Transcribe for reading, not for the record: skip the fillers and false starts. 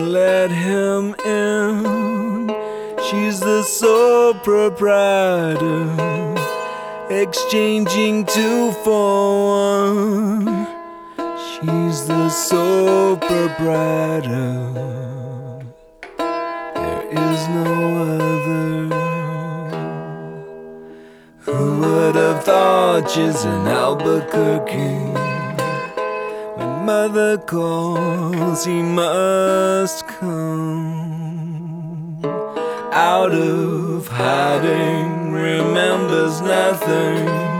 let him in. She's the sole proprietor, exchanging 2 for 1. She's the sole proprietor, there is no other. Who would have thought she's in Albuquerque? When mother calls, he must come. Out of hiding, remembers nothing.